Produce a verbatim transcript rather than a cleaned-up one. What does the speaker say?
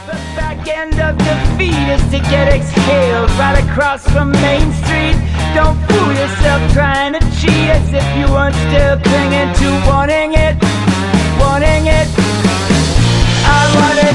The back end of defeat is to get exhaled right across from Main Street. Don't fool yourself trying to cheat as if you weren't still clinging to wanting it, wanting it. I want it.